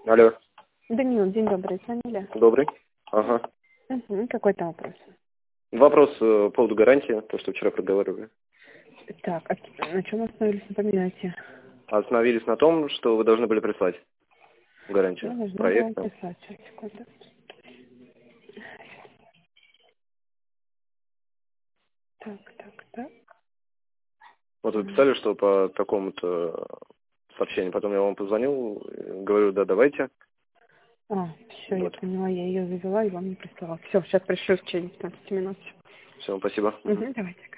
Алло. Даниил, день добрый, звонили? Добрый. Ага. Какой там вопрос? Вопрос по поводу гарантии, то, что вчера проговаривали. Так, а на чем остановились, напоминайте? Остановились на том, что вы должны были прислать гарантию. Я должна была Проект. писать. Сейчас, секунду. Так. Вот вы писали, что по такому-то сообщению. Потом я вам позвонил, говорю, да, давайте. Все, Вот. я поняла, я ее завела и вам не прислала. Все, сейчас пришлю в течение 15 минут. Все, спасибо. Давайте.